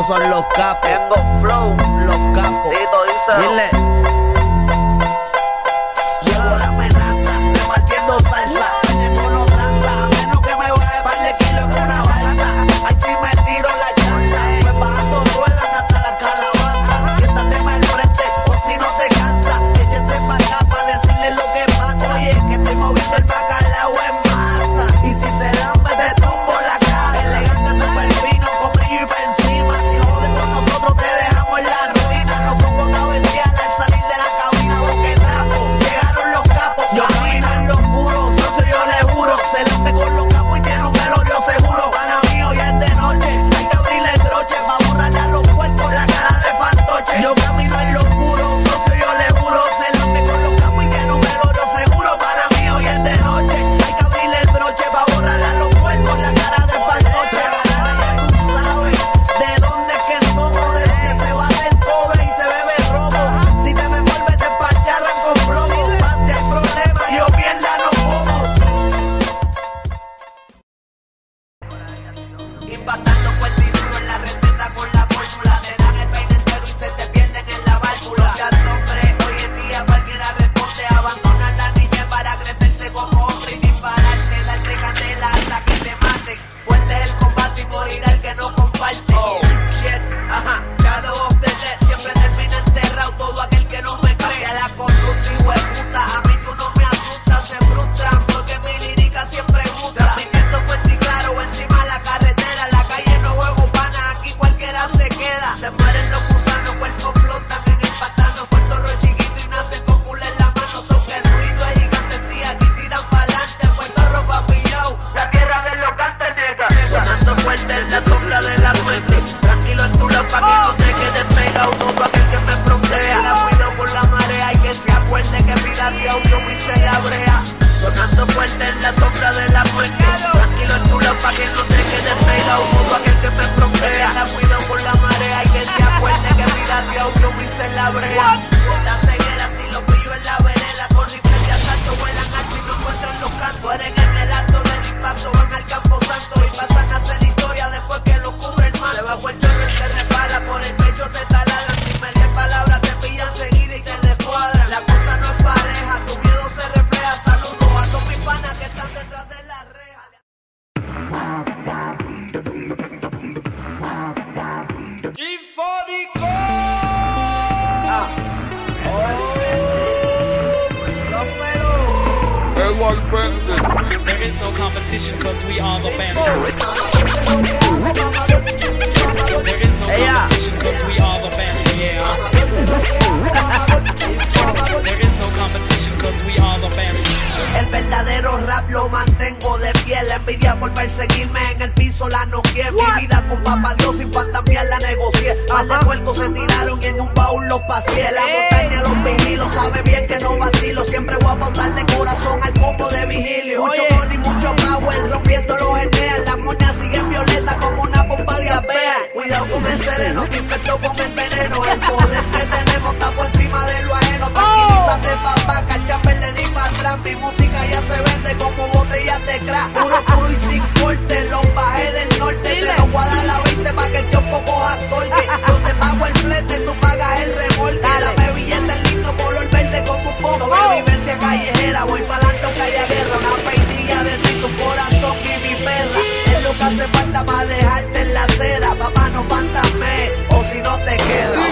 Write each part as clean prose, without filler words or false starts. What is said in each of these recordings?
Estos son los capos. Tengo flow. Los capos. Tito dice. Dile. Llegó la amenaza, repartiendo salsa. Tengo no tranza, a menos que me baje par de kilos en una balsa. Ahí sí me tiro la chanza. Pues bajando ruedan hasta la calabaza. Siéntate al frente, o si no te cansa. Échese pa' acá pa' decirle lo que pasa. Oye, que estoy moviendo el bacalao en masa. Y si te lambe, te tumbo la cara. Elegante, super fino, con brillo y pa' encima. Si jodes con nosotros, te dejamos en la ruina. Nos pongo cabecear al salir de la cabina. Boque trapo, llegaron los capos. Caminan los curos, socio, yo le juro. Se lambe con los capos y tiene un velorio seguro. Para mí hoy es de noche, hay que abrirle el broche pa' borrarle a los puercos la cara de fantoche. Yo camino en los puros, socio, yo le juro. Se lambe con los capos y tiene un velorio seguro. Para mí hoy es de noche, hay que abrirle el broche pa' borrarle a los puercos la cara de fantoche. Ya tú sabes de dónde es que somos, de dónde se va del cobre y se bebe robo. Si te me envuelves te empacharran con plomo. Más si hay problema, yo mierda no como. Impactando fuerte y duro en la receta con la fórmula. Te dan el peine entero y se te pierden en la válvula. Ya hombre, hoy en día cualquiera responde. Abandonar la niña para crecerse como hombre y dispararte, darte candela hasta que te maten. Fuerte es el combate y morir al que no comparte. Oh, shit, ajá, shadow of the dead. Siempre termina enterrado todo aquel que no me cree. A la corrupta y hueputa, a mí tú no me asustas. Se frustran porque mi lírica siempre gusta. Transmitiendo fuerte y claro encima de la carretera. La calle no juego pana, aquí cualquiera se queda. Se mueren los gusanos, cuerpos flotan en el pantano. Puerto Rico chiquito y nacen con culo en la mano. So que el ruido es gigante, sí, aquí tiran pa'lante. Puerto Rico papi yo, la tierra de los cantes nega. Sonando fuerte en la sombra de la muerte. Tranquilo en tu lado pa' que no te quedes pegado. Todo aquel que me frontea. Cuido por la marea y que se acuerde que mira de audio y se la brea. Sonando fuerte en la sombra de la muerte. Tranquilo en tu lado pa' que no te quedes pegado. Todo aquel que me frontea. Cuido por la marea y que se acuerde que mira de audio y se la brea. La ceguera si los pillo en la vereda. Con rifles de asalto vuelan alto y no encuentran los cantos. Mueren en el acto del impacto, van al campo santo y pasan a hacer historia después que los cubre el mal. Debajo el chorro y se resbala, por el pecho te taladran. Si me lees palabras te pillan seguida y te descuadran. La cosa no es pareja, tu miedo se refleja. Saludos a todos mis panas que están detrás de la reja. There is no competition because we are the band. There is no competition because we are the band. Yeah. There is no competition because we are the band. El verdadero rap lo mantengo de pie. La envidia por perseguirme en el piso la noqué. Mi vida con papá Dios sin fantasmear la negocié. Par de puercos se tiraron y en un baúl los paseé. La montaña los vigilo, sabe bien que no vacilo. Siempre voy a apuntar de corazón al combo de vigilio. Mucho money, mucho power, rompiendo los herneas. Las moñas siguen violetas como una pompa de apea. Cuidado con el sereno, te infecto con el veneno. El poder que tenemos está por encima de lo ajeno. Tranquilízate papá, que al chamber le di para atrás. Mi música ya se vende como botellas de crack. Puro, puro y sin corte, los bajé del norte. Te lo voy a dar la 20 pa' que el kiosco coja torque. Yo te pago el flete, tú pagas el remolque. Dame billete lindo, color verde como un poco. Sobrevivencia callejera, voy pa'lante aunque haya guerra. Una peitilla de ti, tu corazón y mi perra. Es lo que hace falta para dejarte en la acera. Papá, no fantasme, o si no te queda.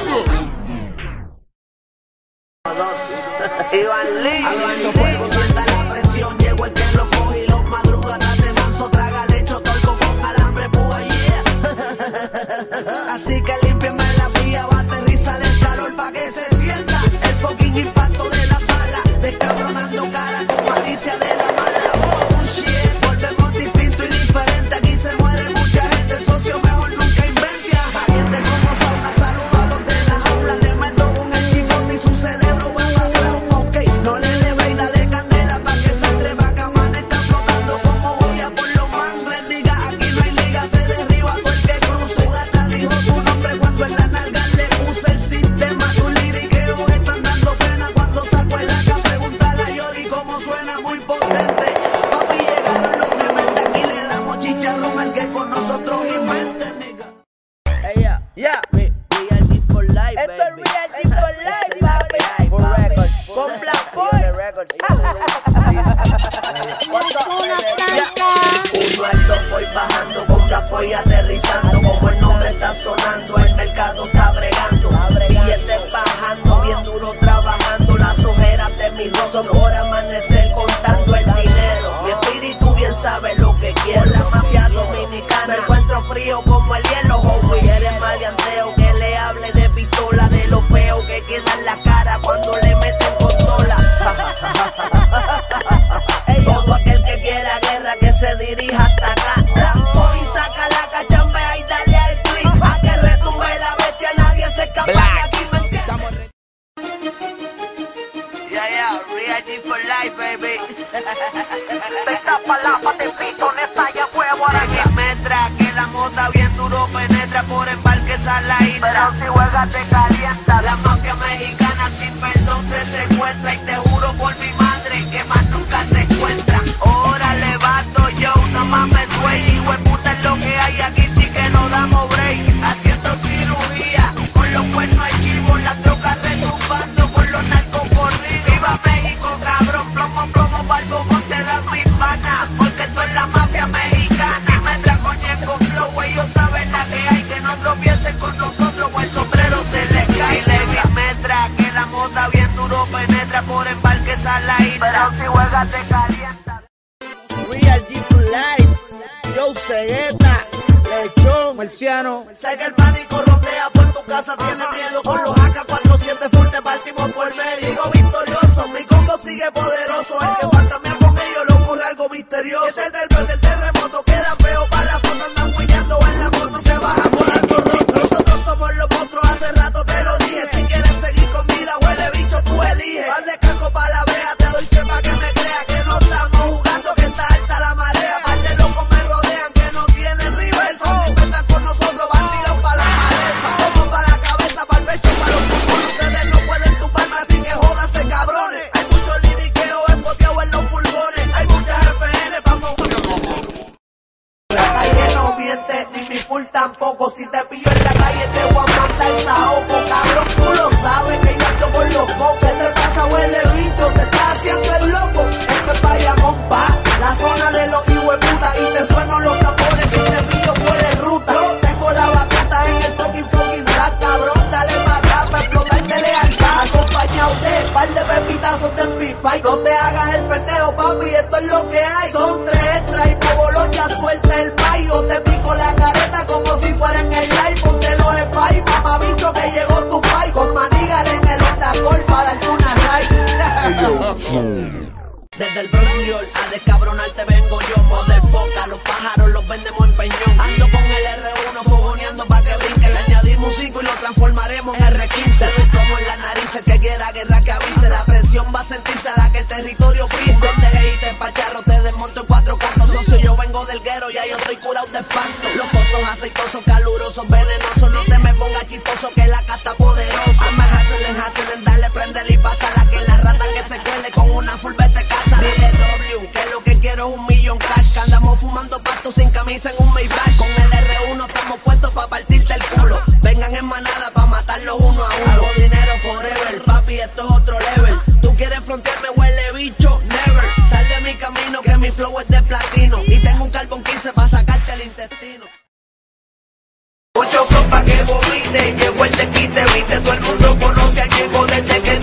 Iván Lee. Hablando fuego, sienta la presión. Llegó el que lo coge y los madrugadas de manso. Traga lecho, torco con alambre, púa, yeah. Así que límpiame la vía, va a aterrizar el calor pa' que se sienta el fucking impacto de la bala. Descabronando cara con malicia de la mala. Oh shit, volvemos distinto y diferente. Aquí se muere mucha gente, el socio mejor nunca invente. Valiente como sauna, saludo a los de la jaula. Le meto con el chicote y su cerebro va para atrás. Ok, no le dé y dale candela pa' que sangre va que amanezca flotando como olla por los mangos. Diga, aquí no hay liga, se derriba todo el que cruce. Gata dijo tu nombre cuando en la nalga le puse el sistema. Tu liriqueo están dando pena cuando saco el AK. Pregúntale a Yori cómo suena, muy potente. Papi, llegaron los dementes, aquí le damos chicharrón al que con nosotros invente, nigga. Ella, yeah. X hasta acá. Hoy saca la cachambea y dale al click. A que retumbe la bestia, nadie se escapa de aquí, ¿me entiendes? Yeah, real G for life, baby. Metra, que la mota bien duro penetra por embarque saladita. Pero si juegas te calienta. La mafia mexicana sin perdón te secuestra. Y te juro por mi madre que más nunca se encuentra. Órale, vato, yo no mames, güey. Hijo de puta es lo que hay aquí, sí que no damos break. Haciendo cirugía con los cuernos de chivo, las drogas retumbando con los narcos corridos. Viva México, cabrón, plomo, plomo, barbo, monte las mis panas. Porque esto es la mafia mexicana. Ellos saben la que hay, que no tropiecen con nosotros o el sombrero se les cae. Levi metra, que la mota bien duro penetra por embarque saladita. Pero si juegas te calienta. Real G for life, yo Cegueta, Lechón, Marciano. Sé que el pánico rodea por tu casa, tiene miedo con los AK-47 full, te partimos por medio. Sigo victorioso, mi combo sigue poderoso. El que fantamea con ellos le ocurre algo misterioso. Es el del terremoto, queda feo para la foto, andan huillando en la moto, se baja por algo roto. Nosotros somos los monstruos, hace rato te lo dije. Si quieres seguir con vida, huele bicho, tú eliges. Par de casco para la brea, te doy sepa que me crea que no estamos jugando, que está alta la marea. Par de locos me rodean que no tienen reversa. Si están con nosotros van tirados para la maleza. Como para la cabeza, para el pecho, para los pulmones. Ustedes no pueden tumbarme, así que jódanse cabrones. Hay mucho liriqueo emboteado en los pulmones. Hay muchas FN para mover. La calle no miente, ni mi full tampoco. Si te pillo en la calle te voy a mandar saoco. Cabrón, tú lo sabes que yo ando con los cocos. ¿Qué te pasa, huele bicho? Te estás haciendo el loco. Esto es Bayamón, pa, la zona de los hijueputas. Y te suenan los tambores si te pillo fuera de ruta. Tengo la batuta en el fucking rap, cabrón. Dale pa' acá pa' explotarte lealtad. Acompañado de par de pepitazos de P5. No te hagas el pendejo, papi, esto es lo que hay. Son 3 extras y Bobolón ya suelta el mayo. Te pico la careta como si fuera en el live. Ponte los spy, mamabicho, que llegó tu pai. Con manigal en el Ondacol para darte una ride. Desde el Bronx York a descabronarte vengo yo. Motherfucker, los pájaros los vendemos en peñón. Ando con el R1 fogoneando pa' que brinque. Le añadimos 5 y lo transformaremos en R15. Doy como en la nariz, el que quiera guerra que avise. La presión va a sentirse a la que el territorio pise. Donde te pacharro, te desmonto en 4 cantos. Socio, yo vengo del guero, ya yo estoy curado de espanto. Los pozos aceitosos, calurosos, venenosos. No te me pongas chistoso que la casta poderosa. Ama hacelen, dale, prendele y pásala. Que la rata que se cuele con una full vete casa. Dile W, que lo que quiero es 1 millón cash. Que andamos fumando pasto sin camisa en un Maybach. Con el R1 estamos puestos pa' partirte el culo. Vengan en manada pa' matarlos uno a uno. Hago dinero forever, papi, esto es otro level. Tú quieres frontearme, huele bicho, never. Sal de mi camino que mi flow es de platino. Y tengo un carbón 15 pa' sacarte el intestino. Mucho flow pa' que vomite, llegó el desquite, viste, todo el mundo conoce a Ñengo desde que